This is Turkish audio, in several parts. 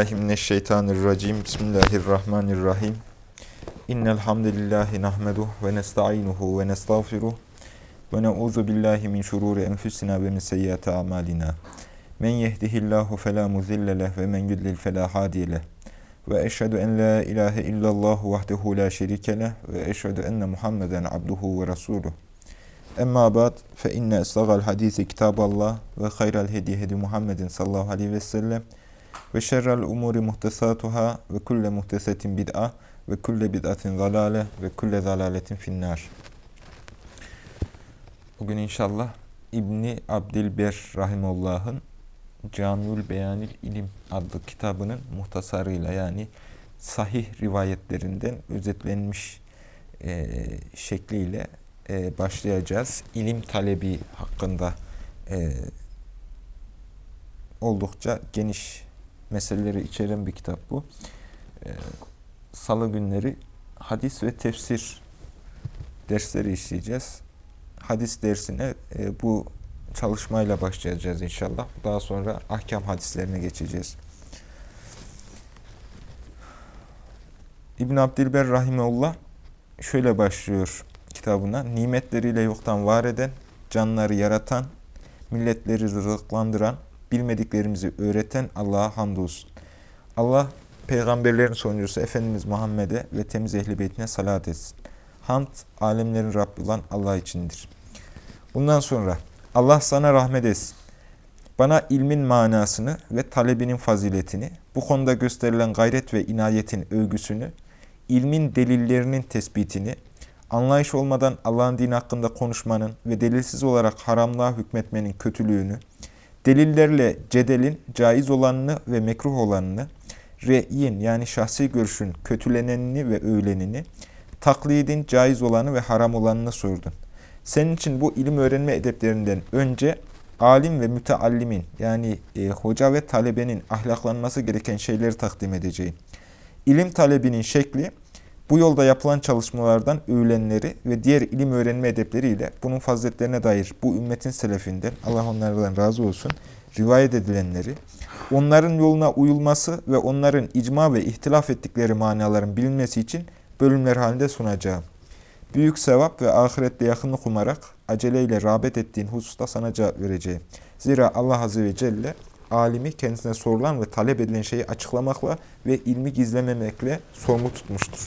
Euzubillahimineşşeytanirracim. Bismillahirrahmanirrahim. İnnel hamdelellahi nahmeduhu ve nestainuhu ve nestağfiruh ve na'udzu billahi min şururi enfusina ve min seyyiati amalina. Men yehdihillahu fela mudille leh ve men yudlil fela hadiye leh. Ve eşhedü en la ilahe illallah vahdehu la şerike leh ve eşhedü enne Muhammeden abduhu ve resuluh. Emma ba'd fe inne estağal hadisi kitaballah ve hayral hedi hedi Muhammedin sallallahu aleyhi ve sellem. Ve şerrel umuri muhtesatuhâ ve kulle muhtesetin bid'a ve kulle bid'atin zalâle ve kulle zalâletin finnâr. Bugün inşallah İbni Abdilber Rahimullah'ın Câmiül Beyanil İlim adlı kitabının muhtasarıyla, yani sahih rivayetlerinden özetlenmiş şekliyle başlayacağız. İlim talebi hakkında oldukça geniş meseleleri içeren bir kitap bu. Salı günleri hadis ve tefsir dersleri işleyeceğiz. Hadis dersine bu çalışmayla başlayacağız inşallah. Daha sonra ahkam hadislerine geçeceğiz. İbn Abdilber Rahimullah şöyle başlıyor kitabına. Nimetleriyle yoktan var eden, canları yaratan, milletleri rızıklandıran, bilmediklerimizi öğreten Allah'a hamdolsun. Allah, peygamberlerin sonuncusu Efendimiz Muhammed'e ve temiz ehl-i beytine salat etsin. Hamd, alemlerin Rabbi olan Allah içindir. Bundan sonra, Allah sana rahmet etsin. Bana ilmin manasını ve talebinin faziletini, bu konuda gösterilen gayret ve inayetin övgüsünü, ilmin delillerinin tespitini, anlayış olmadan Allah'ın dini hakkında konuşmanın ve delilsiz olarak haramlığa hükmetmenin kötülüğünü, delillerle cedelin caiz olanını ve mekruh olanını, re'yin yani şahsi görüşün kötülenenini ve övlenini, taklidin caiz olanı ve haram olanını sordun. Senin için bu ilim öğrenme edeplerinden önce alim ve müteallimin yani hoca ve talebenin ahlaklanması gereken şeyleri takdim edeceğim. İlim talebinin şekli, bu yolda yapılan çalışmalardan övülenleri ve diğer ilim öğrenme edepleriyle bunun faziletlerine dair bu ümmetin selefinden, Allah onlardan razı olsun, rivayet edilenleri, onların yoluna uyulması ve onların icma ve ihtilaf ettikleri manaların bilinmesi için bölümler halinde sunacağım. Büyük sevap ve ahirette yakınlık umarak aceleyle rağbet ettiğin hususta sana cevap vereceğim. Zira Allah Azze ve Celle alimi kendisine sorulan ve talep edilen şeyi açıklamakla ve ilmi gizlememekle sorumlu tutmuştur.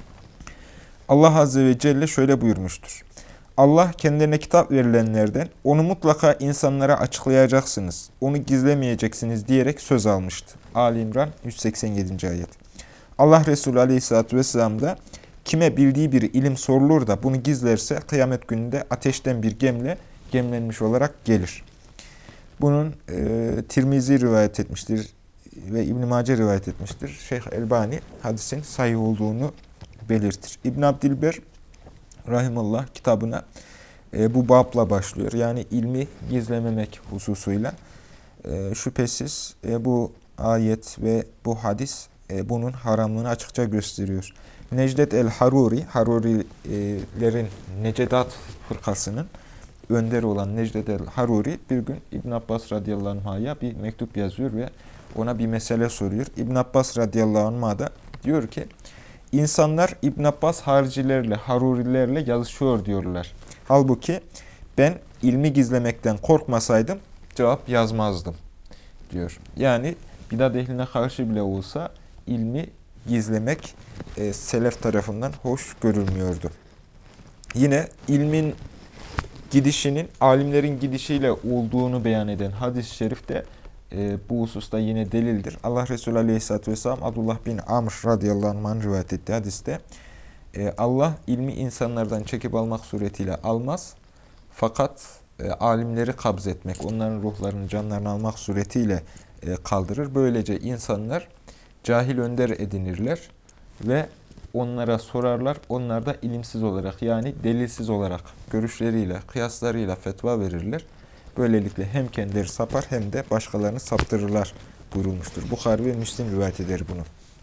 Allah Azze ve Celle şöyle buyurmuştur. Allah kendilerine kitap verilenlerden onu mutlaka insanlara açıklayacaksınız, onu gizlemeyeceksiniz diyerek söz almıştı. Ali İmran 187. ayet. Allah Resulü Aleyhisselatü Vesselam da kime bildiği bir ilim sorulur da bunu gizlerse kıyamet gününde ateşten bir gemle gemlenmiş olarak gelir. Bunun Tirmizi rivayet etmiştir ve İbn-i Mace rivayet etmiştir. Şeyh Elbani hadisin sahih olduğunu belirtir. İbn Abdilber Rahimullah kitabına bu babla başlıyor. Yani ilmi gizlememek hususuyla. Şüphesiz bu ayet ve bu hadis bunun haramlığını açıkça gösteriyor. Necdet el-Haruri, Harurilerin Necedat fırkasının önderi olan Necdet el-Haruri bir gün İbn Abbas radıyallahu anh'a bir mektup yazıyor ve ona bir mesele soruyor. İbn Abbas radıyallahu anh'a da diyor ki, İnsanlar İbn Abbas haricilerle, Harurilerle yazışıyor diyorlar. Halbuki ben ilmi gizlemekten korkmasaydım cevap yazmazdım diyor. Yani bidat ehline karşı bile olsa ilmi gizlemek selef tarafından hoş görülmüyordu. Yine ilmin gidişinin alimlerin gidişiyle olduğunu beyan eden hadis-i şerif de bu hususta yine delildir. Allah Resulü Aleyhisselatü Vesselam Abdullah bin Amr radıyallahu anh'ın rivayet ettiği hadiste Allah ilmi insanlardan çekip almak suretiyle almaz. Fakat alimleri kabz etmek, onların ruhlarını, canlarını almak suretiyle kaldırır. Böylece insanlar cahil önder edinirler ve onlara sorarlar. Onlar da ilimsiz olarak yani delilsiz olarak görüşleriyle, kıyaslarıyla fetva verirler. Böylelikle hem kendileri sapar hem de başkalarını saptırırlar buyurulmuştur. Bukhari ve Müslim rivayet eder bunu.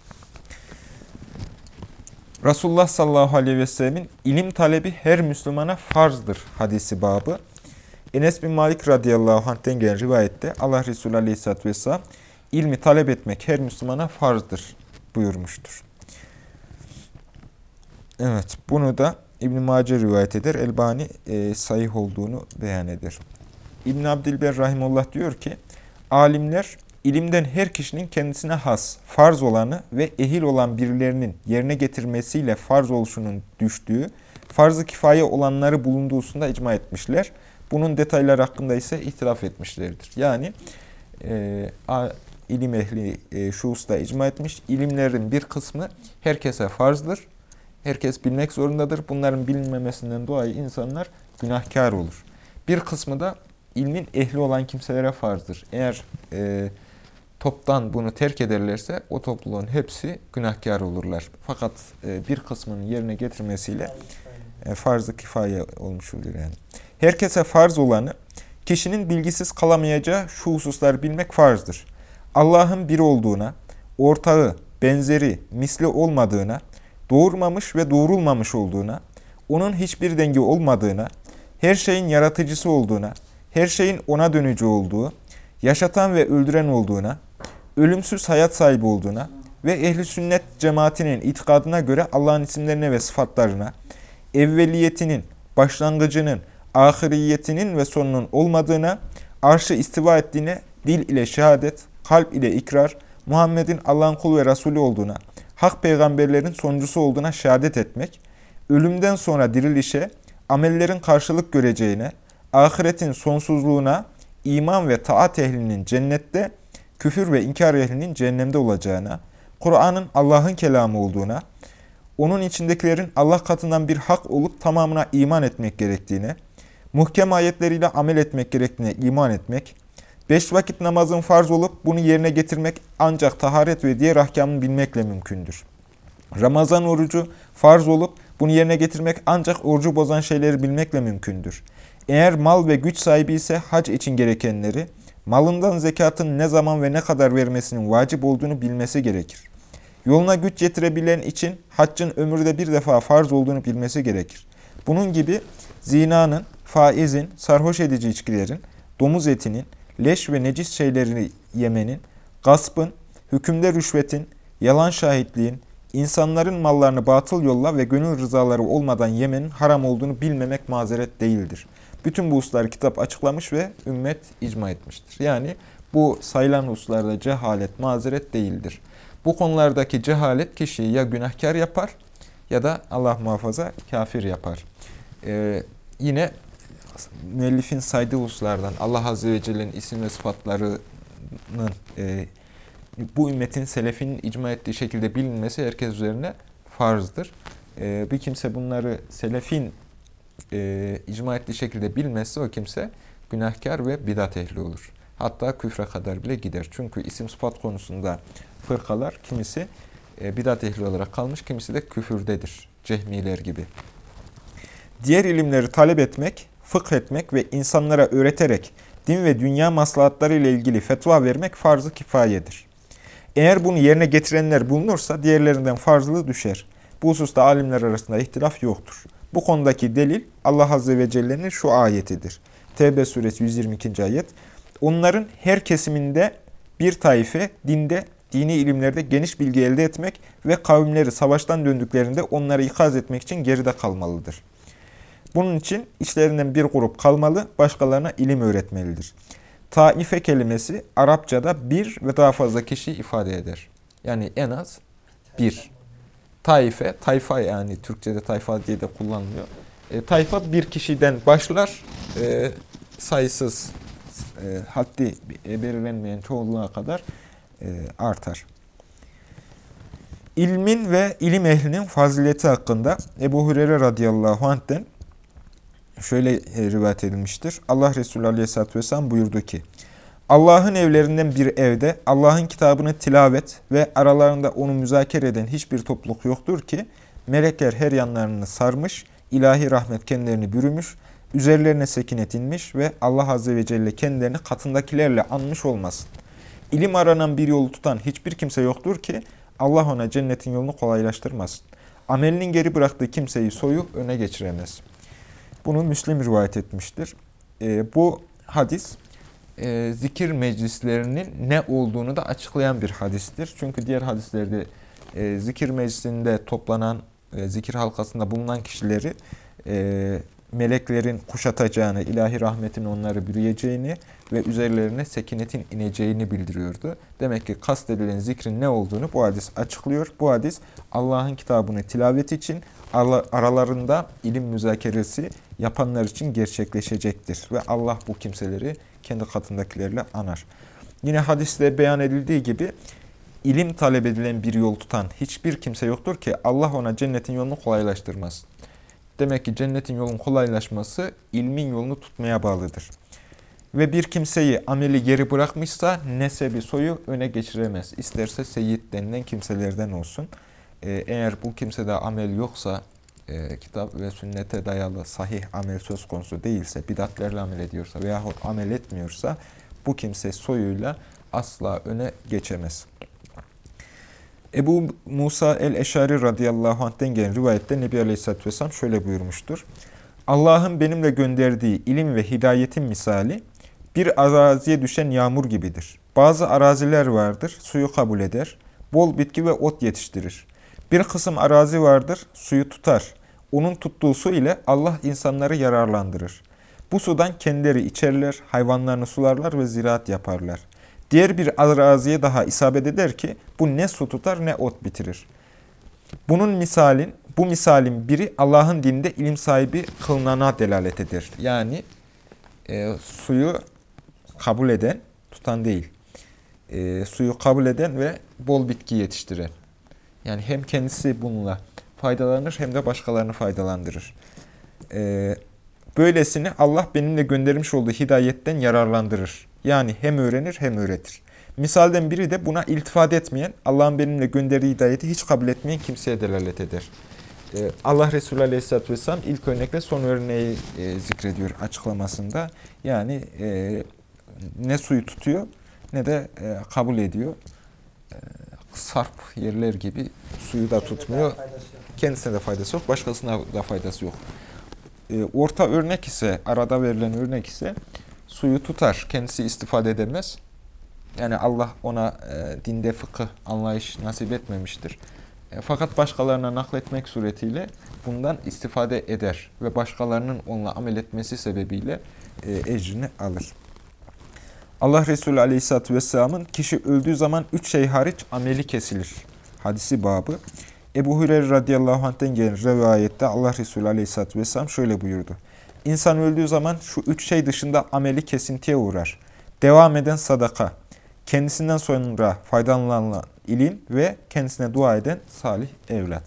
Resulullah sallallahu aleyhi ve sellemin ilim talebi her Müslümana farzdır hadisi babı. Enes bin Malik radıyallahu anh'ten gelen rivayette Allah Resulü aleyhisselatü vesselam ilmi talep etmek her Müslümana farzdır buyurmuştur. Evet, bunu da İbn-i Mace rivayet eder. Elbani sahih olduğunu beyan eder. İbn Abdilber rahimullah diyor ki, alimler ilimden her kişinin kendisine has, farz olanı ve ehil olan birilerinin yerine getirmesiyle farz oluşunun düştüğü, farz-ı kifaye olanları bulunduğu hususunda icma etmişler. Bunun detayları hakkında ise ihtilaf etmişlerdir. Yani ilim ehli şu hususta icma etmiş, ilimlerin bir kısmı herkese farzdır. Herkes bilmek zorundadır. Bunların bilinmemesinden dolayı insanlar günahkar olur. Bir kısmı da ilmin ehli olan kimselere farzdır. Eğer toptan bunu terk ederlerse o topluluğun hepsi günahkar olurlar. Fakat bir kısmının yerine getirmesiyle farz-ı kifaye olmuş olur yani. Herkese farz olanı, kişinin bilgisiz kalamayacağı şu hususları bilmek farzdır. Allah'ın bir olduğuna, ortağı, benzeri, misli olmadığına, doğurmamış ve doğurulmamış olduğuna, onun hiçbir dengi olmadığına, her şeyin yaratıcısı olduğuna, her şeyin ona dönücü olduğu, yaşatan ve öldüren olduğuna, ölümsüz hayat sahibi olduğuna ve ehli sünnet cemaatinin itikadına göre Allah'ın isimlerine ve sıfatlarına, evveliyetinin, başlangıcının, ahiriyetinin ve sonunun olmadığına, arşı istiva ettiğine, dil ile şehadet, kalp ile ikrar, Muhammed'in Allah'ın kulu ve Resulü olduğuna, hak peygamberlerin sonuncusu olduğuna şehadet etmek, ölümden sonra dirilişe, amellerin karşılık göreceğine, ahiretin sonsuzluğuna, iman ve taat ehlinin cennette, küfür ve inkar ehlinin cehennemde olacağına, Kur'an'ın Allah'ın kelamı olduğuna, onun içindekilerin Allah katından bir hak olup tamamına iman etmek gerektiğine, muhkem ayetleriyle amel etmek gerektiğine iman etmek, 5 vakit namazın farz olup bunu yerine getirmek ancak taharet ve diğer ahkamını bilmekle mümkündür. Ramazan orucu farz olup bunu yerine getirmek ancak orucu bozan şeyleri bilmekle mümkündür. Eğer mal ve güç sahibi ise hac için gerekenleri, malından zekatın ne zaman ve ne kadar vermesinin vacip olduğunu bilmesi gerekir. Yoluna güç getirebilen için haccın ömürde bir defa farz olduğunu bilmesi gerekir. Bunun gibi zinanın, faizin, sarhoş edici içkilerin, domuz etinin, leş ve necis şeylerini yemenin, gaspın, hükümde rüşvetin, yalan şahitliğin, insanların mallarını batıl yolla ve gönül rızaları olmadan yemenin haram olduğunu bilmemek mazeret değildir. Bütün bu hususları kitap açıklamış ve ümmet icma etmiştir. Yani bu sayılan hususlarda cehalet mazeret değildir. Bu konulardaki cehalet kişiyi ya günahkar yapar ya da Allah muhafaza kafir yapar. Yine müellifin saydığı hususlardan Allah Azze ve Celle'nin isim ve sıfatlarının bu ümmetin selefinin icma ettiği şekilde bilinmesi herkes üzerine farzdır. Bir kimse bunları selefin icma ettiği şekilde bilmezse o kimse günahkar ve bidat ehli olur. Hatta küfre kadar bile gider. Çünkü isim sıfat konusunda fırkalar kimisi bidat ehli olarak kalmış, kimisi de küfürdedir. Cehmiler gibi. Diğer ilimleri talep etmek, fıkh etmek ve insanlara öğreterek din ve dünya maslahatları ile ilgili fetva vermek farz-ı kifayedir. Eğer bunu yerine getirenler bulunursa diğerlerinden farzlığı düşer. Bu hususta alimler arasında ihtilaf yoktur. Bu konudaki delil Allah Azze ve Celle'nin şu ayetidir. Tevbe suresi 122. ayet. Onların her kesiminde bir taife dinde, dini ilimlerde geniş bilgi elde etmek ve kavimleri savaştan döndüklerinde onları ikaz etmek için geride kalmalıdır. Bunun için içlerinden bir grup kalmalı, başkalarına ilim öğretmelidir. Taife kelimesi Arapçada bir ve daha fazla kişiyi ifade eder. Yani en az bir. Taife, tayfa yani Türkçe'de tayfa diye de kullanılıyor. Tayfa bir kişiden başlar, sayısız, haddi belirlenmeyen çoğunluğa kadar artar. İlmin ve ilim ehlinin fazileti hakkında Ebu Hureyre radıyallahu anh'ten şöyle rivayet edilmiştir. Allah Resulü aleyhisselatü vesselam buyurdu ki, Allah'ın evlerinden bir evde Allah'ın kitabını tilavet ve aralarında onu müzakere eden hiçbir topluluk yoktur ki, melekler her yanlarını sarmış, ilahi rahmet kendilerini bürümüş, üzerlerine sekinet inmiş ve Allah Azze ve Celle kendilerini katındakilerle anmış olmasın. İlim aranan bir yolu tutan hiçbir kimse yoktur ki, Allah ona cennetin yolunu kolaylaştırmasın. Amelinin geri bıraktığı kimseyi soyu öne geçiremez. Bunu Müslim rivayet etmiştir. Bu hadis zikir meclislerinin ne olduğunu da açıklayan bir hadistir. Çünkü diğer hadislerde zikir meclisinde toplanan, zikir halkasında bulunan kişileri meleklerin kuşatacağını, ilahi rahmetin onları bürüyeceğini ve üzerlerine sekinetin ineceğini bildiriyordu. Demek ki kastedilen zikrin ne olduğunu bu hadis açıklıyor. Bu hadis Allah'ın kitabını tilavet için, aralarında ilim müzakeresi yapanlar için gerçekleşecektir. Ve Allah bu kimseleri kendi katındakilerle anar. Yine hadiste beyan edildiği gibi ilim talep edilen bir yol tutan hiçbir kimse yoktur ki Allah ona cennetin yolunu kolaylaştırmaz. Demek ki cennetin yolun kolaylaşması ilmin yolunu tutmaya bağlıdır. Ve bir kimseyi ameli geri bırakmışsa nesebi soyu öne geçiremez. İsterse seyyid denilen kimselerden olsun. Eğer bu kimsede amel yoksa, kitap ve sünnete dayalı sahih amel söz konusu değilse, bidatlerle amel ediyorsa veyahut amel etmiyorsa bu kimse soyuyla asla öne geçemez. Ebu Musa el-Eşari radıyallahu anh'ten gelen rivayette Nebi Aleyhisselatü Vesselam şöyle buyurmuştur. Allah'ın benimle gönderdiği ilim ve hidayetin misali bir araziye düşen yağmur gibidir. Bazı araziler vardır, suyu kabul eder, bol bitki ve ot yetiştirir. Bir kısım arazi vardır, suyu tutar. Onun tuttuğu su ile Allah insanları yararlandırır. Bu sudan kendileri içerler, hayvanlarını sularlar ve ziraat yaparlar. Diğer bir araziye daha isabet eder ki bu ne su tutar ne ot bitirir. Bu misalin biri Allah'ın dininde ilim sahibi kılınana delalet eder. Yani suyu kabul eden, tutan değil, suyu kabul eden ve bol bitki yetiştiren. Yani hem kendisi bununla faydalanır hem de başkalarını faydalandırır. Böylesini Allah benimle göndermiş olduğu hidayetten yararlandırır. Yani hem öğrenir hem öğretir. Misalden biri de buna iltifat etmeyen, Allah'ın benimle gönderdiği hidayeti hiç kabul etmeyen kimseye delalet eder. Allah Resulü Aleyhisselatü Vesselam ilk örnekle son örneği zikrediyor açıklamasında. Yani ne suyu tutuyor ne de kabul ediyor. Sarp yerler gibi suyu da tutmuyor. Kendisine de faydası yok, başkasına da faydası yok. Orta örnek ise, arada verilen örnek ise suyu tutar, kendisi istifade edemez. Yani Allah ona dinde fıkıh, anlayış nasip etmemiştir. Fakat başkalarına nakletmek suretiyle bundan istifade eder ve başkalarının onunla amel etmesi sebebiyle ecrini alır. Allah Resulü Aleyhisselatü Vesselam'ın kişi öldüğü zaman 3 şey hariç ameli kesilir hadisi babı. Ebu Hureyre radıyallahu anh'ten gelen rivayette Allah Resulü Aleyhisselatü Vesselam şöyle buyurdu. İnsan öldüğü zaman şu 3 şey dışında ameli kesintiye uğrar. Devam eden sadaka, kendisinden sonra faydalanılan ilim ve kendisine dua eden salih evlat.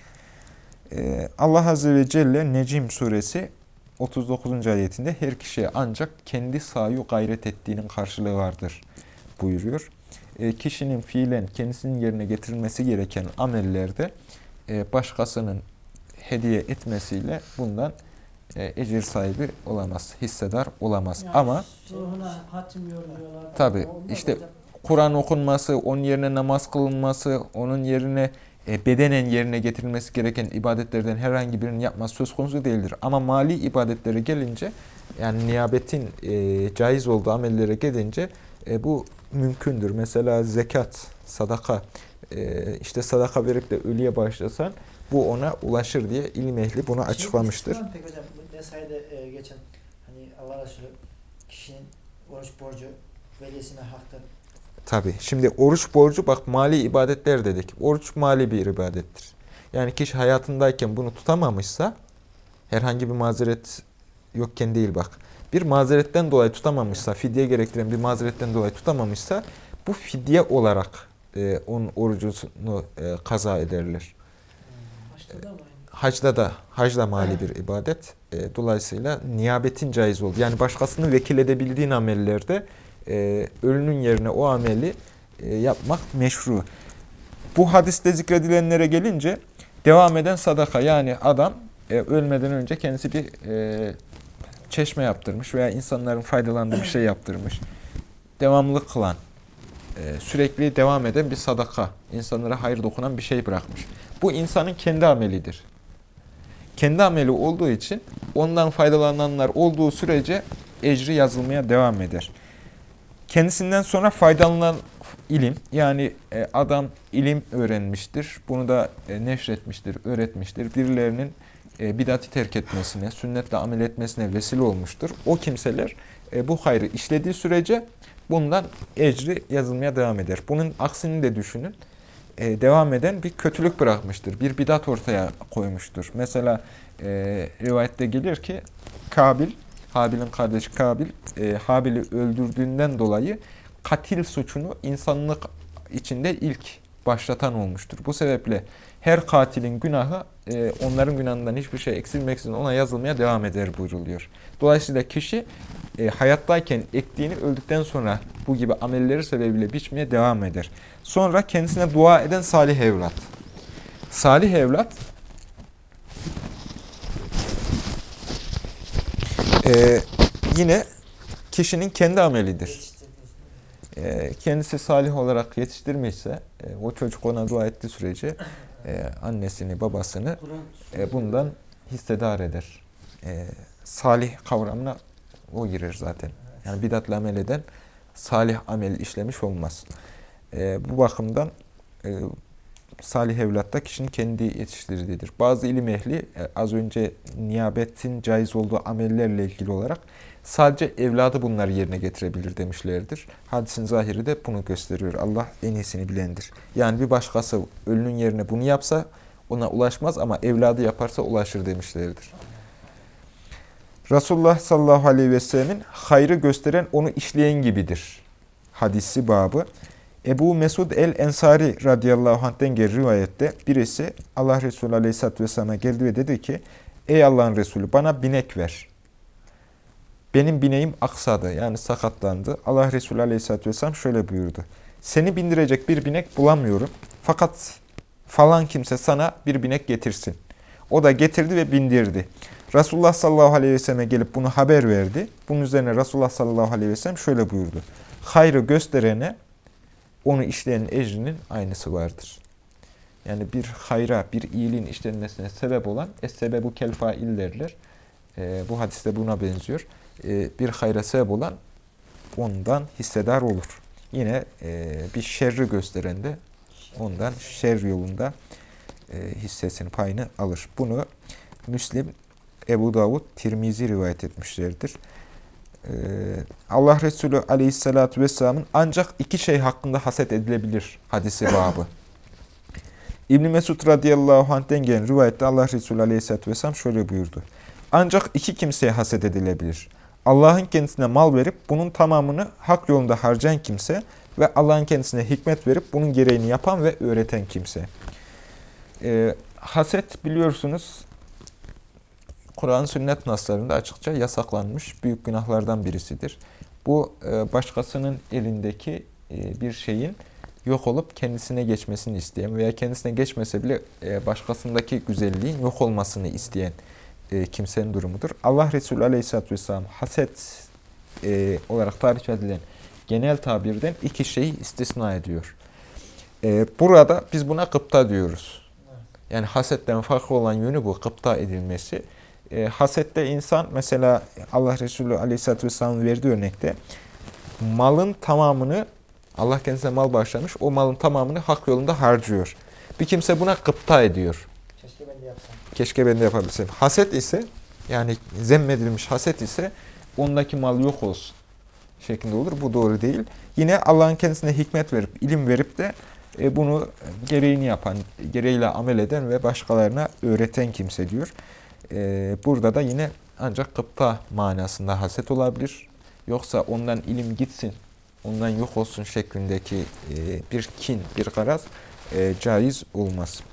Allah Azze ve Celle Necim suresi 39. ayetinde her kişiye ancak kendi sayu gayret ettiğinin karşılığı vardır buyuruyor. Kişinin fiilen kendisinin yerine getirilmesi gereken amellerde başkasının hediye etmesiyle bundan ecir sahibi olamaz, hissedar olamaz. Yani ama tabi işte Kur'an okunması, onun yerine namaz kılınması, onun yerine bedenen yerine getirilmesi gereken ibadetlerden herhangi birinin yapması söz konusu değildir. Ama mali ibadetlere gelince, yani niyabetin caiz olduğu amellere gelince bu mümkündür. Mesela zekat, sadaka, işte sadaka verip de ölüye bağışlasan bu ona ulaşır diye ilim ehli bunu açıklamıştır. Peki hocam, Nesai'de geçen hani Allah Resulü kişinin oruç borcu velisine haktır. Tabii. Şimdi oruç borcu, bak mali ibadetler dedik. Oruç mali bir ibadettir. Yani kişi hayatındayken bunu tutamamışsa, herhangi bir mazeret yokken değil bak. Bir mazeretten dolayı tutamamışsa, fidye gerektiren bir mazeretten dolayı tutamamışsa, bu fidye olarak onun orucunu kaza ederler. Hac da mali bir ibadet. Dolayısıyla niyabetin caiz oldu. Yani başkasını vekil edebildiğin amellerde ölünün yerine o ameli yapmak meşru. Bu hadiste zikredilenlere gelince devam eden sadaka, yani adam ölmeden önce kendisi bir çeşme yaptırmış veya insanların faydalandığı bir şey yaptırmış. Devamlılık kılan, sürekli devam eden bir sadaka, insanlara hayır dokunan bir şey bırakmış. Bu insanın kendi amelidir. Kendi ameli olduğu için ondan faydalananlar olduğu sürece ecri yazılmaya devam eder. Kendisinden sonra faydalanan ilim, yani adam ilim öğrenmiştir, bunu da neşretmiştir, öğretmiştir, birilerinin bid'ati terk etmesine, sünnetle amel etmesine vesile olmuştur. O kimseler bu hayrı işlediği sürece bundan ecri yazılmaya devam eder. Bunun aksini de düşünün. Devam eden bir kötülük bırakmıştır, bir bidat ortaya koymuştur. Mesela rivayette gelir ki Habil'in kardeşi Kabil, Habil'i öldürdüğünden dolayı katil suçunu insanlık içinde ilk başlatan olmuştur. Bu sebeple her katilin günahı onların günahından hiçbir şey eksilmeksizin ona yazılmaya devam eder buyruluyor. Dolayısıyla kişi hayattayken ektiğini öldükten sonra bu gibi amelleri sebebiyle biçmeye devam eder. Sonra kendisine dua eden salih evlat. Salih evlat yine kişinin kendi amelidir. Kendisi salih olarak yetiştirmişse, o çocuk ona dua ettiği sürece annesini, babasını bundan hissedar eder. Salih kavramına o girer zaten. Yani bidatla amel eden salih amel işlemiş olmaz. Bu bakımdan salih evlat da kişinin kendi yetiştirdiğidir. Bazı ilim ehli az önce niyabetin caiz olduğu amellerle ilgili olarak sadece evladı bunları yerine getirebilir demişlerdir. Hadisin zahiri de bunu gösteriyor. Allah en iyisini bilendir. Yani bir başkası ölünün yerine bunu yapsa ona ulaşmaz ama evladı yaparsa ulaşır demişlerdir. Resulullah sallallahu aleyhi ve sellemin hayrı gösteren onu işleyen gibidir hadisi babı. Ebu Mesud el-Ensari radıyallahu anh'ten gelen rivayette birisi Allah Resulü aleyhisselatü vesselam'a geldi ve dedi ki: Ey Allah'ın Resulü, bana binek ver. Benim bineğim aksadı, yani sakatlandı. Allah Resulü aleyhisselatü vesselam şöyle buyurdu: Seni bindirecek bir binek bulamıyorum. Fakat falan kimse sana bir binek getirsin. O da getirdi ve bindirdi. Resulullah sallallahu aleyhi ve sellem'e gelip bunu haber verdi. Bunun üzerine Resulullah sallallahu aleyhi ve sellem şöyle buyurdu: Hayrı gösterene onu işleyenin ecrinin aynısı vardır. Yani bir hayra, bir iyiliğin işlenmesine sebep olan es-sebebu kel-fail derler. Bu hadiste buna benziyor. Bir hayra sebep olan ondan hissedar olur. Yine bir şerri gösteren de ondan şer yolunda hissesini, payını alır. Bunu Müslim, Ebu Davud, Tirmizi rivayet etmişlerdir. Allah Resulü aleyhissalatü vesselamın ancak iki şey hakkında haset edilebilir hadisi babı. İbn Mesud radıyallahu anh'ten gelen rivayette Allah Resulü aleyhissalatü vesselam şöyle buyurdu: Ancak iki kimseye haset edilebilir. Allah'ın kendisine mal verip bunun tamamını hak yolunda harcayan kimse ve Allah'ın kendisine hikmet verip bunun gereğini yapan ve öğreten kimse. Haset biliyorsunuz Kur'an sünnet naslarında açıkça yasaklanmış büyük günahlardan birisidir. Bu başkasının elindeki bir şeyin yok olup kendisine geçmesini isteyen veya kendisine geçmese bile başkasındaki güzelliğin yok olmasını isteyen kimsenin durumudur. Allah Resulü aleyhisselatü vesselam haset olarak tarif edilen genel tabirden iki şeyi istisna ediyor. Burada biz buna gıpta diyoruz. Yani hasetten farklı olan yönü bu, gıpta edilmesi. Hasette insan mesela Allah Resulü aleyhisselatü vesselam'ın verdiği örnekte malın tamamını, Allah kendisine mal bağışlamış, o malın tamamını hak yolunda harcıyor. Bir kimse buna gıpta ediyor. Keşke ben de yapsam. Keşke ben de yapabilsem. Haset ise, yani zemmedilmiş haset ise ondaki mal yok olsun şeklinde olur. Bu doğru değil. Yine Allah'ın kendisine hikmet verip, ilim verip de bunu gereğini yapan, gereğiyle amel eden ve başkalarına öğreten kimse diyor. Burada da yine ancak gıpta manasında haset olabilir. Yoksa ondan ilim gitsin, ondan yok olsun şeklindeki bir kin, bir garaz caiz olmaz.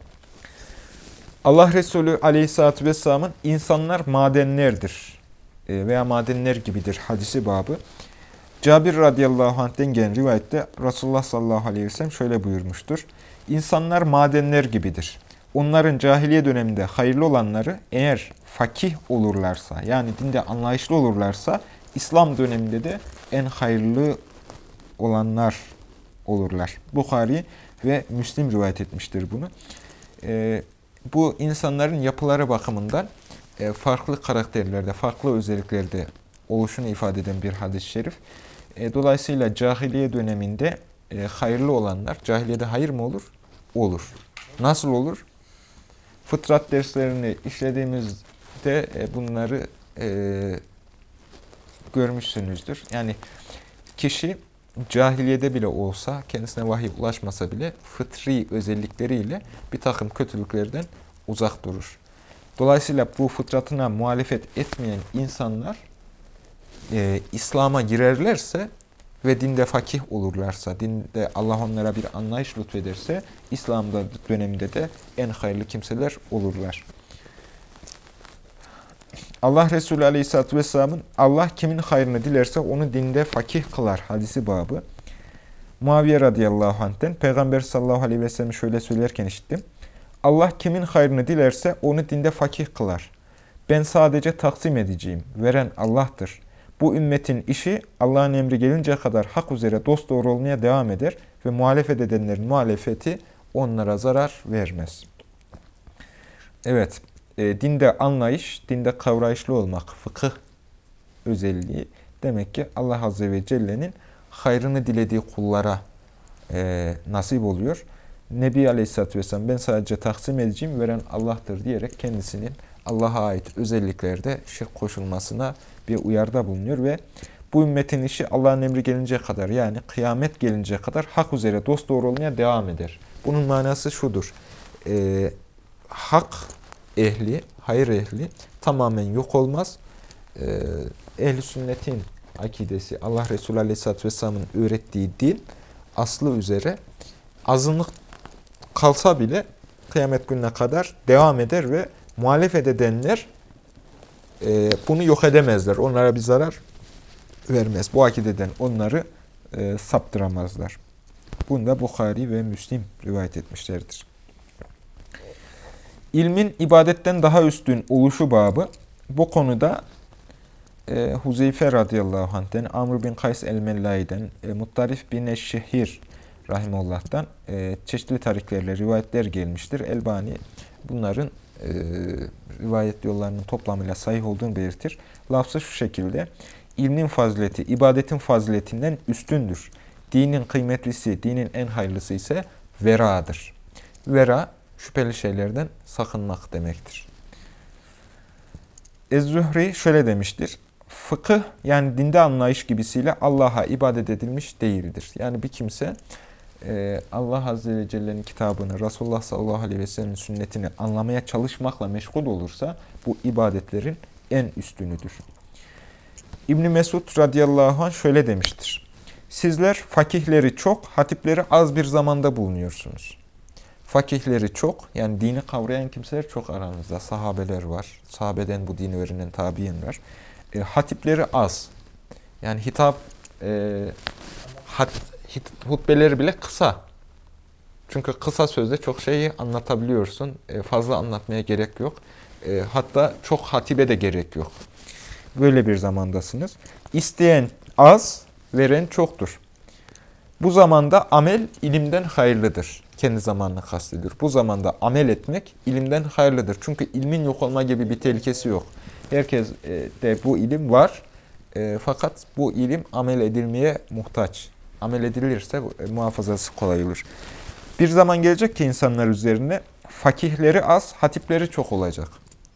Allah Resulü aleyhissalatü vesselamın insanlar madenlerdir veya madenler gibidir hadisi babı. Cabir radıyallahu anh'ten gelen rivayette Resulullah sallallahu aleyhi ve sellem şöyle buyurmuştur: İnsanlar madenler gibidir. Onların cahiliye döneminde hayırlı olanları eğer fakih olurlarsa, yani dinde anlayışlı olurlarsa, İslam döneminde de en hayırlı olanlar olurlar. Bukhari ve Müslim rivayet etmiştir bunu. Bu insanların yapıları bakımından farklı karakterlerde, farklı özelliklerde oluşunu ifade eden bir hadis-i şerif. Dolayısıyla cahiliye döneminde hayırlı olanlar, cahiliyede hayır mı olur? Olur. Nasıl olur? Fıtrat derslerini işlediğimizde bunları görmüşsünüzdür. Yani kişi cahiliyede bile olsa, kendisine vahiy ulaşmasa bile fıtri özellikleriyle bir takım kötülüklerden uzak durur. Dolayısıyla bu fıtratına muhalefet etmeyen insanlar İslam'a girerlerse ve dinde fakih olurlarsa, dinde Allah onlara bir anlayış lütfederse, İslam'da döneminde de en hayırlı kimseler olurlar. Allah Resulü Aleyhisselatü Vesselam'ın Allah kimin hayrını dilerse onu dinde fakih kılar hadisi babı. Muaviye radıyallahu anh'ten Peygamber sallallahu aleyhi ve sellem şöyle söylerken işittim. Allah kimin hayrını dilerse onu dinde fakih kılar. Ben sadece taksim edeceğim. Veren Allah'tır. Bu ümmetin işi Allah'ın emri gelinceye kadar hak üzere dosdoğru olmaya devam eder ve muhalefet edenlerin muhalefeti onlara zarar vermez. Evet, dinde anlayış, dinde kavrayışlı olmak, fıkıh özelliği demek ki Allah Azze ve Celle'nin hayrını dilediği kullara nasip oluyor. Nebi Aleyhisselatü Vesselam ben sadece taksim edeceğim, veren Allah'tır diyerek kendisinin Allah'a ait özelliklerde şirk koşulmasına bir uyarıda bulunuyor ve bu ümmetin işi Allah'ın emri gelinceye kadar yani kıyamet gelinceye kadar hak üzere dosdoğru olmaya devam eder. Bunun manası şudur. Hak ehli, hayır ehli tamamen yok olmaz. Ehl-i sünnetin akidesi Allah Resulü Aleyhisselatü Vesselam'ın öğrettiği din aslı üzere azınlık kalsa bile kıyamet gününe kadar devam eder ve muhalefet edenler bunu yok edemezler. Onlara bir zarar vermez. Bu akideden onları saptıramazlar. Bunu da Bukhari ve Müslim rivayet etmişlerdir. İlmin ibadetten daha üstün oluşu babı bu konuda Huzeyfe radıyallahu anh'ten, Amr bin Kays el-Mellai'den, Muttarif bin Eşşehir rahimullah'tan çeşitli tariklerle rivayetler gelmiştir. Elbani bunların rivayet yollarının toplamıyla sahih olduğunu belirtir. Lafzı şu şekilde: ilmin fazileti, ibadetin faziletinden üstündür. Dinin kıymetlisi, dinin en hayırlısı ise veradır. Vera, şüpheli şeylerden sakınmak demektir. Ez-Zühri şöyle demiştir: fıkıh yani dinde anlayış gibisiyle Allah'a ibadet edilmiş değildir. Yani bir kimse Allah Azze ve Celle'nin kitabını, Resulullah sallallahu aleyhi ve sellem'in sünnetini anlamaya çalışmakla meşgul olursa bu ibadetlerin en üstünüdür. İbn Mesud radıyallahu anh şöyle demiştir: sizler fakihleri çok, hatipleri az bir zamanda bulunuyorsunuz. Fakihleri çok, yani dini kavrayan kimseler çok aranızda. Sahabeler var. Sahabeden bu dini öğrenen tabi'in var. Hatipleri az. Yani hutbeleri bile kısa. Çünkü kısa sözle çok şeyi anlatabiliyorsun. Fazla anlatmaya gerek yok. Hatta çok hatibe de gerek yok. Böyle bir zamandasınız. İsteyen az, veren çoktur. Bu zamanda amel ilimden hayırlıdır. Kendi zamanını kastediyor. Bu zamanda amel etmek ilimden hayırlıdır. Çünkü ilmin yok olma gibi bir tehlikesi yok. Herkes de bu ilim var. Fakat bu ilim amel edilmeye muhtaç. Amel edilirse muhafazası kolay olur. Bir zaman gelecek ki insanlar üzerine fakihleri az, hatipleri çok olacak.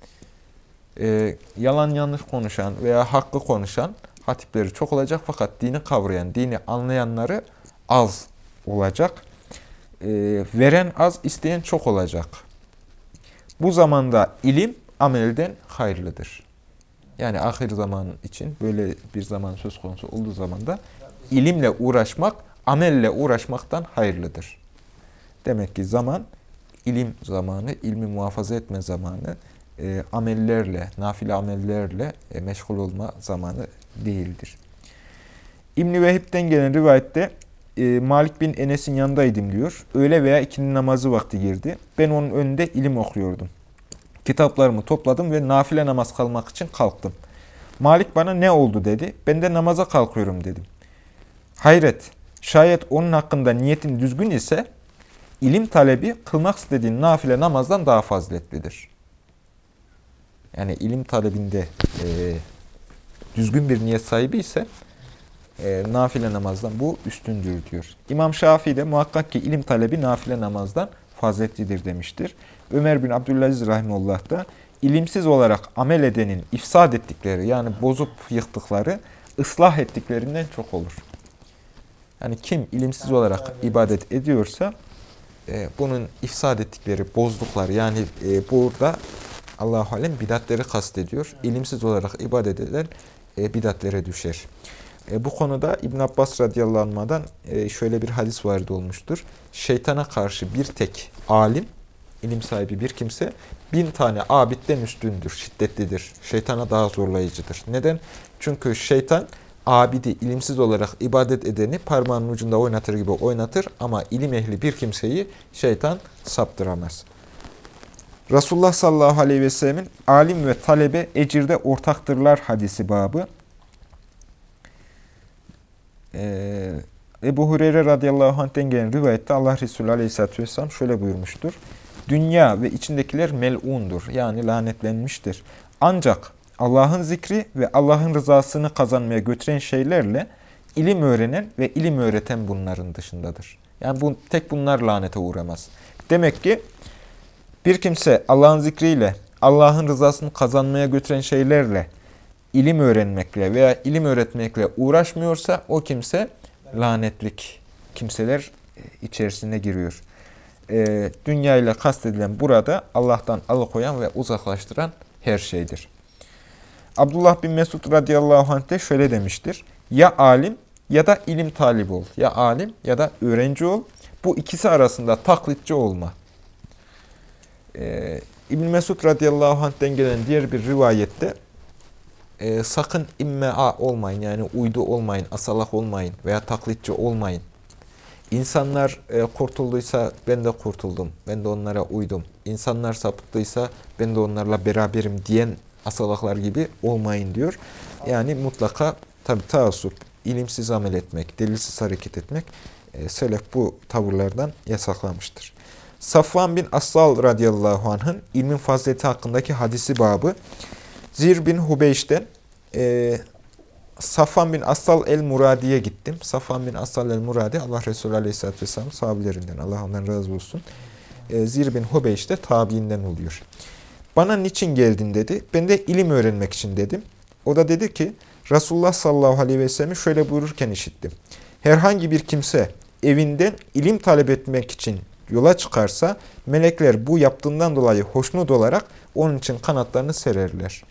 Yalan yanlış konuşan veya hakkı konuşan hatipleri çok olacak. Fakat dini kavrayan, dini anlayanları az olacak. Veren az, isteyen çok olacak. Bu zamanda ilim amelden hayırlıdır. Yani ahir zaman için böyle bir zaman söz konusu olduğu zaman da ilimle uğraşmak, amelle uğraşmaktan hayırlıdır. Demek ki zaman, ilim zamanı, ilmi muhafaza etme zamanı, amellerle, nafile amellerle meşgul olma zamanı değildir. İbn-i Vehib'den gelen rivayette Malik bin Enes'in yanındaydım diyor. Öğle veya ikindi namazı vakti girdi. Ben onun önünde ilim okuyordum. Kitaplarımı topladım ve nafile namaz kılmak için kalktım. Malik bana ne oldu dedi. Ben de namaza kalkıyorum dedim. Hayret, şayet onun hakkında niyetin düzgün ise ilim talebi kılmak istediğin nafile namazdan daha faziletlidir. Yani ilim talebinde düzgün bir niyet sahibi ise nafile namazdan bu üstündür diyor. İmam Şafii de muhakkak ki ilim talebi nafile namazdan faziletlidir demiştir. Ömer bin Abdülaziz Rahimullah da ilimsiz olarak amel edenin ifsad ettikleri yani bozup yıktıkları ıslah ettiklerinden çok olur. Yani kim ilimsiz olarak ibadet ediyorsa bunun ifsad ettikleri, bozdukları yani burada Allah-u Alem bidatleri kastediyor. İlimsiz olarak ibadet eden bidatlere düşer. Bu konuda İbn Abbas radıyallahu anh'dan şöyle bir hadis vardı olmuştur. Şeytana karşı bir tek alim, ilim sahibi bir kimse 1000 tane abidden üstündür, şiddetlidir. Şeytana daha zorlayıcıdır. Neden? Çünkü şeytan abidi, ilimsiz olarak ibadet edeni parmağının ucunda oynatır gibi oynatır ama ilim ehli bir kimseyi şeytan saptıramaz. Resulullah sallallahu aleyhi ve sellemin alim ve talebe ecirde ortaktırlar hadisi babı. Ebu Hureyre radıyallahu anh'ten gelen rivayette Allah Resulü aleyhisselatü vesselam şöyle buyurmuştur. Dünya ve içindekiler mel'undur yani lanetlenmiştir. Ancak Allah'ın zikri ve Allah'ın rızasını kazanmaya götüren şeylerle ilim öğrenen ve ilim öğreten bunların dışındadır. Yani tek bunlar lanete uğramaz. Demek ki bir kimse Allah'ın zikriyle, Allah'ın rızasını kazanmaya götüren şeylerle ilim öğrenmekle veya ilim öğretmekle uğraşmıyorsa o kimse lanetlik kimseler içerisine giriyor. Dünya ile kastedilen burada Allah'tan alıkoyan ve uzaklaştıran her şeydir. Abdullah bin Mesud radıyallahu anh de şöyle demiştir. Ya alim ya da ilim talibi ol. Ya alim ya da öğrenci ol. Bu ikisi arasında taklitçi olma. İbn Mesud radıyallahu anh'ten gelen diğer bir rivayette sakın immea olmayın yani uydu olmayın, asalak olmayın veya taklitçi olmayın. İnsanlar kurtulduysa ben de kurtuldum, ben de onlara uydum. İnsanlar sapıttıysa ben de onlarla beraberim diyen asalaklar gibi olmayın diyor. Yani mutlaka tabi taassup, ilimsiz amel etmek, delilsiz hareket etmek selef bu tavırlardan yasaklamıştır. Safvan bin Assal radıyallahu anh'ın ilmin fazileti hakkındaki hadisi babı Zir bin Hubeyş'ten Safvan bin Assal el-Muradi'ye gittim. Safvan bin Assal el-Muradi Allah Resulü aleyhisselatü vesselam sahabilerinden. Allah ondan razı olsun. Zir bin Hubeyş de tabiinden oluyor. Bana niçin geldin dedi. Ben de ilim öğrenmek için dedim. O da dedi ki Resulullah sallallahu aleyhi ve sellem'i şöyle buyururken işittim. Herhangi bir kimse evinden ilim talep etmek için yola çıkarsa melekler bu yaptığından dolayı hoşnut olarak onun için kanatlarını sererler.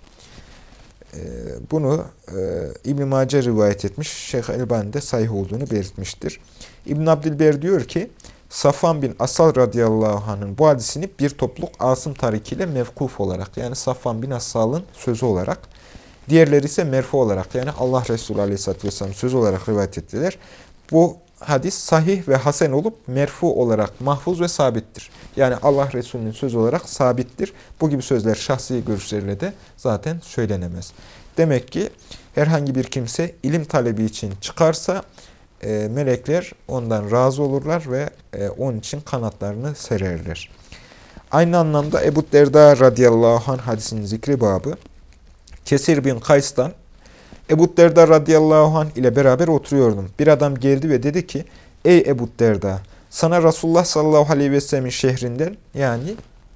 Bunu İbn-i Mace rivayet etmiş. Şeyh Elbani de sahih olduğunu belirtmiştir. İbn Abdilber diyor ki Safvan bin Assal radıyallahu anh'ın bu hadisini bir topluluk Asım tarikiyle mevkuf olarak yani Safvan bin Assal'ın sözü olarak diğerleri ise merfu olarak yani Allah Resulü aleyhisselatü vesselam sözü olarak rivayet ettiler. Bu hadis sahih ve hasen olup merfu olarak mahfuz ve sabittir. Yani Allah Resulü'nün sözü olarak sabittir. Bu gibi sözler şahsi görüşlerle de zaten söylenemez. Demek ki herhangi bir kimse ilim talebi için çıkarsa melekler ondan razı olurlar ve onun için kanatlarını sererler. Aynı anlamda Ebu Derda radıyallahu anh hadisinin zikri babı Kesir bin Kays'tan Ebu Derda radıyallahu anh ile beraber oturuyordum. Bir adam geldi ve dedi ki ey Ebu Derda sana Resulullah sallallahu aleyhi ve sellemin şehrinden yani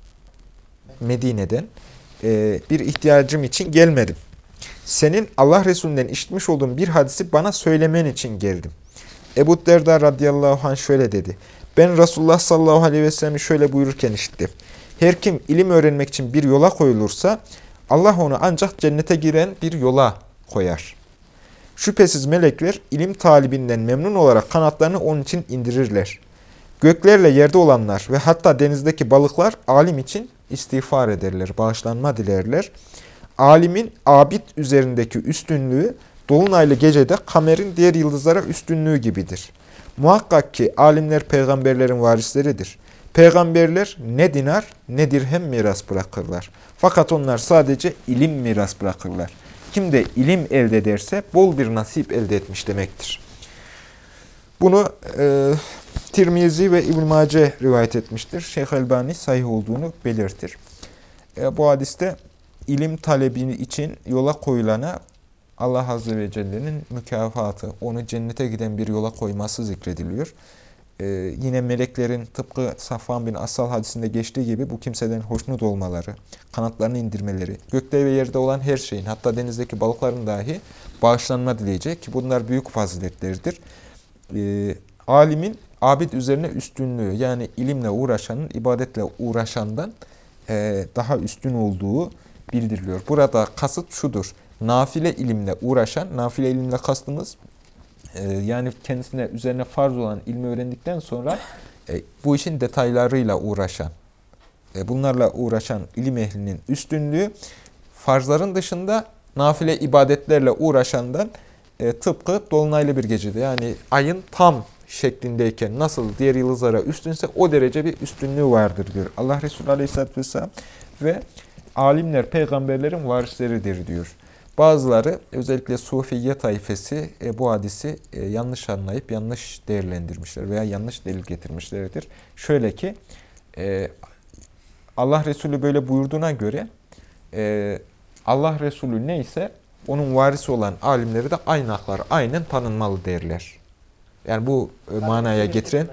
Medine'den bir ihtiyacım için gelmedim. Senin Allah Resulü'nden işitmiş olduğun bir hadisi bana söylemen için geldim. Ebu Derda radıyallahu anh şöyle dedi. Ben Resulullah sallallahu aleyhi ve sellem'i şöyle buyururken işittim. Her kim ilim öğrenmek için bir yola koyulursa Allah onu ancak cennete giren bir yola koyar. Şüphesiz melekler ilim talibinden memnun olarak kanatlarını onun için indirirler. Göklerle yerde olanlar ve hatta denizdeki balıklar alim için istiğfar ederler, bağışlanma dilerler. Alimin abid üzerindeki üstünlüğü dolunaylı gecede kamerin diğer yıldızlara üstünlüğü gibidir. Muhakkak ki alimler peygamberlerin varisleridir. Peygamberler ne dinar ne dirhem miras bırakırlar. Fakat onlar sadece ilim miras bırakırlar. Kim de ilim elde ederse bol bir nasip elde etmiş demektir. Bunu Tirmizi ve İbn-i Mace rivayet etmiştir. Şeyh Elbani sahih olduğunu belirtir. Bu hadiste ilim talebi için yola koyulana Allah Azze ve Celle'nin mükafatı, onu cennete giden bir yola koyması zikrediliyor. Yine meleklerin tıpkı Safvan bin Assal hadisinde geçtiği gibi bu kimseden hoşnut olmaları, kanatlarını indirmeleri, gökte ve yerde olan her şeyin, hatta denizdeki balıkların dahi bağışlanma dileyecek ki bunlar büyük faziletlerdir. Alimin abid üzerine üstünlüğü, yani ilimle uğraşanın ibadetle uğraşandan daha üstün olduğu bildiriliyor. Burada kasıt şudur: nafile ilimle uğraşan, nafile ilimle kastımız yani kendisine üzerine farz olan ilmi öğrendikten sonra bu işin detaylarıyla uğraşan, bunlarla uğraşan ilim ehlinin üstünlüğü, farzların dışında nafile ibadetlerle uğraşandan tıpkı dolunaylı bir gecede, yani ayın tam şeklindeyken nasıl diğer yıldızlara üstünse o derece bir üstünlüğü vardır diyor Allah Resulü Aleyhisselatü Vesselam. Ve alimler peygamberlerin varisleridir diyor. Bazıları, özellikle Sufiye tayfesi bu hadisi yanlış anlayıp yanlış değerlendirmişler veya yanlış delil getirmişlerdir. Şöyle ki Allah Resulü böyle buyurduğuna göre Allah Resulü neyse onun varisi olan alimleri de aynı haklar aynen tanınmalı derler. Yani bu manaya getiren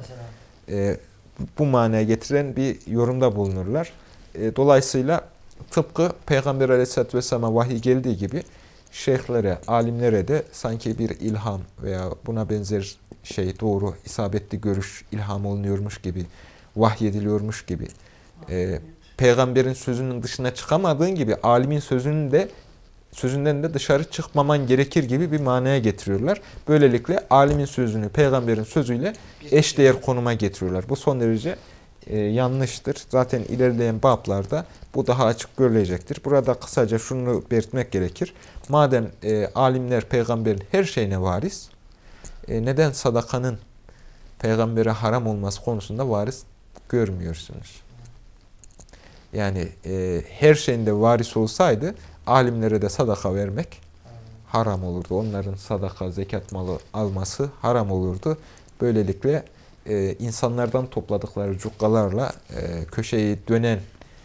bir yorumda bulunurlar. Dolayısıyla tıpkı Peygamber Aleyhisselatü Vesselam'a vahiy geldiği gibi şeyhlere, alimlere de sanki bir ilham veya buna benzer doğru, isabetli görüş ilham olunuyormuş gibi, vahyediliyormuş gibi, peygamberin sözünün dışına çıkamadığın gibi alimin sözünden de dışarı çıkmaman gerekir gibi bir manaya getiriyorlar. Böylelikle alimin sözünü peygamberin sözüyle eşdeğer konuma getiriyorlar. Bu son derece yanlıştır. Zaten ilerleyen bablarda bu daha açık görülecektir. Burada kısaca şunu belirtmek gerekir. Madem alimler peygamberin her şeyine varis, neden sadakanın peygambere haram olması konusunda varis görmüyorsunuz? Yani her şeyinde varis olsaydı alimlere de sadaka vermek haram olurdu. Onların sadaka, zekat malı alması haram olurdu. Böylelikle insanlardan topladıkları cukkalarla köşeyi dönen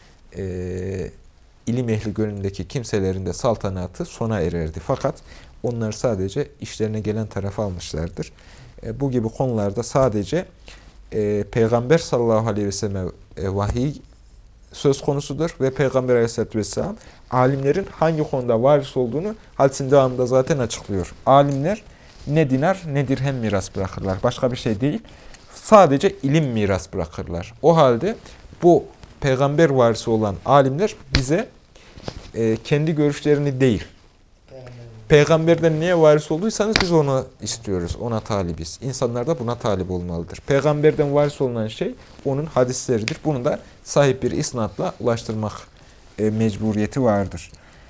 ilim ehli gönlündeki kimselerin de saltanatı sona ererdi. Fakat onlar sadece işlerine gelen tarafı almışlardır. Bu gibi konularda sadece Peygamber sallallahu aleyhi ve sellem vahiy söz konusudur ve Peygamber aleyhisselatü vesselam alimlerin hangi konuda varis olduğunu hadisin devamında zaten açıklıyor. Alimler ne dinar ne dirhem miras bırakırlar. Başka bir şey değil. Sadece ilim miras bırakırlar. O halde bu peygamber varisi olan alimler bize kendi görüşlerini değil, peygamberden neye varis olduysanız biz onu istiyoruz, ona talibiz. İnsanlar da buna talip olmalıdır. Peygamberden varis olunan şey onun hadisleridir. Bunu da sahip bir isnatla ulaştırmak mecburiyeti vardır.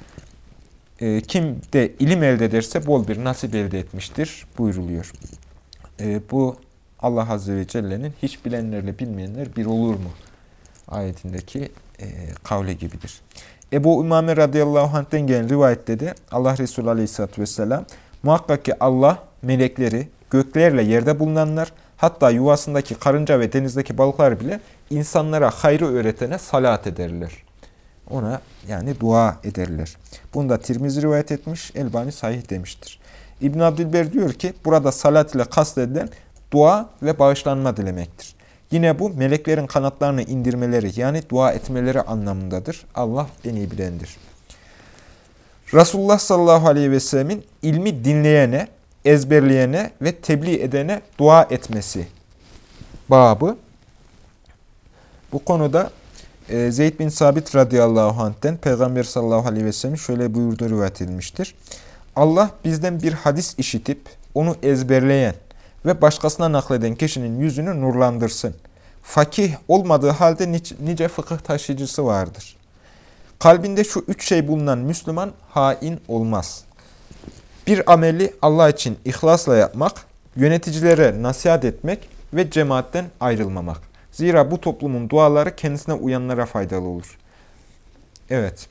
Kim de ilim elde ederse bol bir nasip elde etmiştir buyuruluyor. Bu Allah Azze ve Celle'nin hiç bilenlerle bilmeyenler bir olur mu ayetindeki kavli gibidir. Ebu Ümame radıyallahu anh'ten gelen rivayette de Allah Resulü aleyhisselatü vesselam muhakkak ki Allah melekleri, göklerle yerde bulunanlar, hatta yuvasındaki karınca ve denizdeki balıklar bile insanlara hayrı öğretene salat ederler. Ona yani dua ederler. Bunu da Tirmizi rivayet etmiş, Elbani sahih demiştir. İbn Abdülber diyor ki burada salat ile kastedilen dua ve bağışlanma dilemektir. Yine bu meleklerin kanatlarını indirmeleri yani dua etmeleri anlamındadır. Allah en iyi bilendir. Resulullah sallallahu aleyhi ve sellemin ilmi dinleyene, ezberleyene ve tebliğ edene dua etmesi babı. Bu konuda Zeyd bin Sabit radıyallahu anh'ten Peygamber sallallahu aleyhi ve sellem şöyle buyurduğu rivayet edilmiştir. Allah bizden bir hadis işitip onu ezberleyen ve başkasına nakleden kişinin yüzünü nurlandırsın. Fakih olmadığı halde nice fıkıh taşıyıcısı vardır. Kalbinde şu üç şey bulunan Müslüman hain olmaz. Bir ameli Allah için ihlasla yapmak, yöneticilere nasihat etmek ve cemaatten ayrılmamak. Zira bu toplumun duaları kendisine uyanlara faydalı olur. Evet.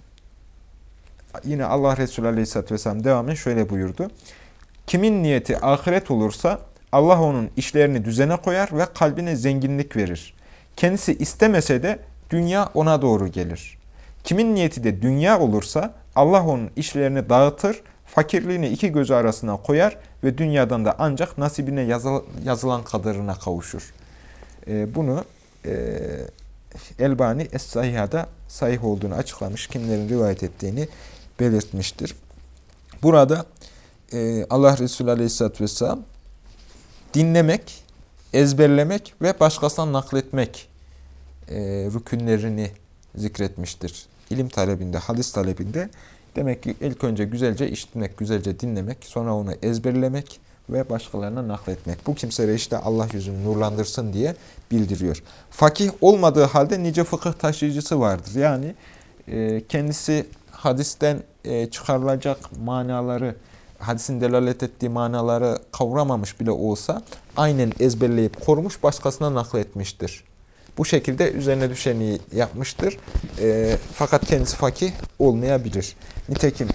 Yine Allah Resulü Aleyhisselatü Vesselam devamlı şöyle buyurdu. Kimin niyeti ahiret olursa Allah onun işlerini düzene koyar ve kalbine zenginlik verir. Kendisi istemese de dünya ona doğru gelir. Kimin niyeti de dünya olursa Allah onun işlerini dağıtır, fakirliğini iki gözü arasına koyar ve dünyadan da ancak nasibine yazılan kadarına kavuşur. Bunu Elbani Es-Sahiha'da sahih olduğunu açıklamış, kimlerin rivayet ettiğini belirtmiştir. Burada Allah Resulü Aleyhisselatü Vesselam dinlemek, ezberlemek ve başkasına nakletmek rükünlerini zikretmiştir. İlim talebinde, hadis talebinde demek ki ilk önce güzelce işitmek, güzelce dinlemek, sonra onu ezberlemek ve başkalarına nakletmek. Bu kimselere işte Allah yüzünü nurlandırsın diye bildiriyor. Fakih olmadığı halde nice fıkıh taşıyıcısı vardır. Yani kendisi hadisten çıkarılacak manaları, hadisin delalet ettiği manaları kavramamış bile olsa aynen ezberleyip korumuş, başkasına nakletmiştir. Bu şekilde üzerine düşeni yapmıştır. Fakat kendisi fakih olmayabilir. Nitekim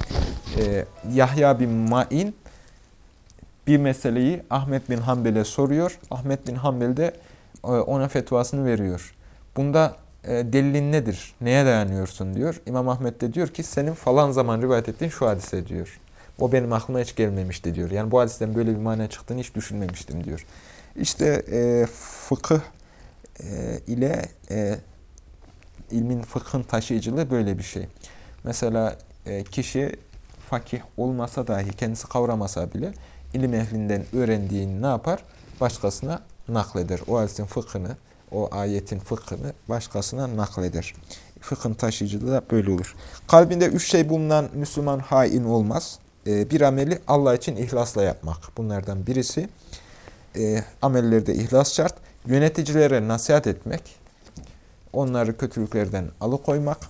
Yahya bin Ma'in bir meseleyi Ahmet bin Hanbel'e soruyor. Ahmet bin Hanbel de ona fetvasını veriyor. Bunda delilin nedir? Neye dayanıyorsun diyor. İmam Ahmet de diyor ki senin falan zaman rivayet ettiğin şu hadise diyor. O benim aklıma hiç gelmemişti diyor. Yani bu hadisten böyle bir mana çıktığını hiç düşünmemiştim diyor. İşte fıkıh ile ilmin, fıkhın taşıyıcılığı böyle bir şey. Mesela kişi fakih olmasa dahi, kendisi kavramasa bile ilim ehlinden öğrendiğini ne yapar? Başkasına nakleder. O hadisin fıkhını, o ayetin fıkhını başkasına nakleder. Fıkhın taşıyıcılığı da böyle olur. Kalbinde üç şey bulunan Müslüman hain olmaz. Bir ameli Allah için ihlasla yapmak. Bunlardan birisi amellerde ihlas şart. Yöneticilere nasihat etmek, onları kötülüklerden alıkoymak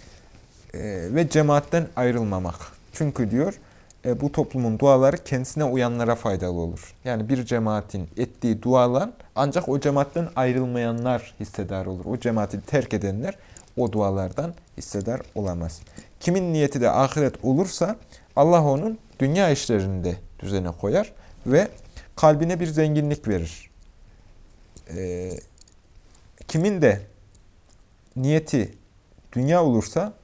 ve cemaatten ayrılmamak. Çünkü diyor bu toplumun duaları kendisine uyanlara faydalı olur. Yani bir cemaatin ettiği dualar ancak o cemaatten ayrılmayanlar hissedar olur. O cemaati terk edenler o dualardan hissedar olamaz. Kimin niyeti de ahiret olursa Allah onun dünya işlerini de düzene koyar ve kalbine bir zenginlik verir. Kimin de niyeti dünya olursa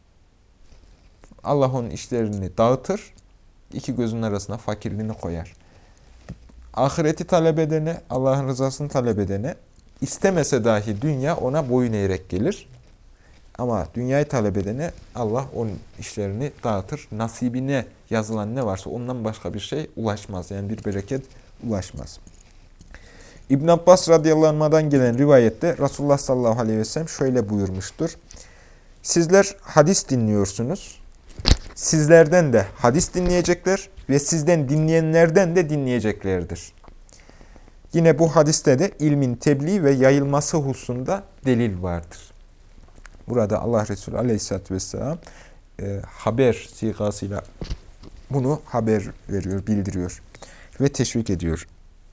Allah onun işlerini dağıtır, iki gözünün arasına fakirliğini koyar. Ahireti talep edene, Allah'ın rızasını talep edene, istemese dahi dünya ona boyun eğerek gelir. Ama dünyayı talep edene Allah onun işlerini dağıtır. Nasibine yazılan ne varsa ondan başka bir şey ulaşmaz. Yani bir bereket ulaşmaz. İbn Abbas radıyallahu anh'dan gelen rivayette Resulullah sallallahu aleyhi ve sellem şöyle buyurmuştur. Sizler hadis dinliyorsunuz. Sizlerden de hadis dinleyecekler ve sizden dinleyenlerden de dinleyeceklerdir. Yine bu hadiste de ilmin tebliğ ve yayılması hususunda delil vardır. Burada Allah Resulü aleyhissalatü vesselam haber sigasıyla bunu haber veriyor, bildiriyor ve teşvik ediyor.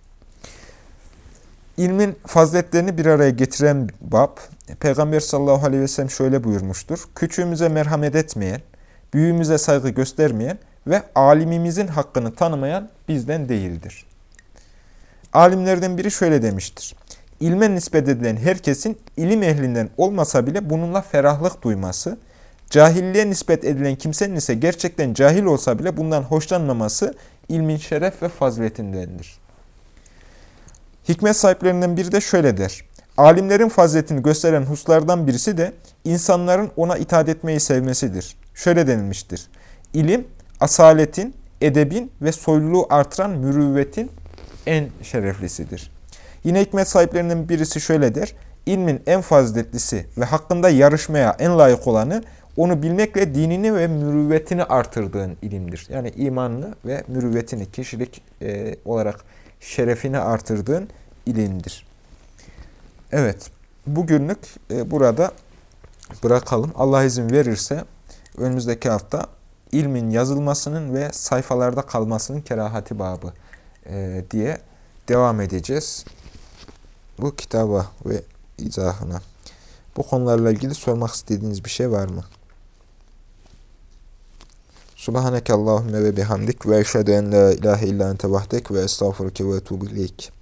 İlmin faziletlerini bir araya getiren bab, Peygamber sallallahu aleyhi ve sellem şöyle buyurmuştur. Küçüğümüze merhamet etmeyen, büyüğümüze saygı göstermeyen ve alimimizin hakkını tanımayan bizden değildir. Alimlerden biri şöyle demiştir. İlme nispet edilen herkesin ilim ehlinden olmasa bile bununla ferahlık duyması, cahilliğe nispet edilen kimsenin ise gerçekten cahil olsa bile bundan hoşlanmaması ilmin şeref ve faziletindendir. Hikmet sahiplerinden biri de şöyle der. Alimlerin faziletini gösteren hususlardan birisi de insanların ona itaat etmeyi sevmesidir. Şöyle denilmiştir. İlim, asaletin, edebin ve soyluluğu artıran mürüvvetin en şereflisidir. Yine hikmet sahiplerinden birisi şöyle der. İlmin en faziletlisi ve hakkında yarışmaya en layık olanı onu bilmekle dinini ve mürüvvetini artırdığın ilimdir. Yani imanını ve mürüvvetini, kişilik olarak şerefini artırdığın ilimdir. Evet, bugünlük burada bırakalım. Allah izin verirse önümüzdeki hafta ilmin yazılmasının ve sayfalarda kalmasının kerahati babı diye devam edeceğiz. Bu kitaba ve izahına. Bu konularla ilgili sormak istediğiniz bir şey var mı? Subhaneke Allahümme ve bihamdik ve eşhedü en la ilahe illa ente vahdek ve estağfurke ve etubu ileyk.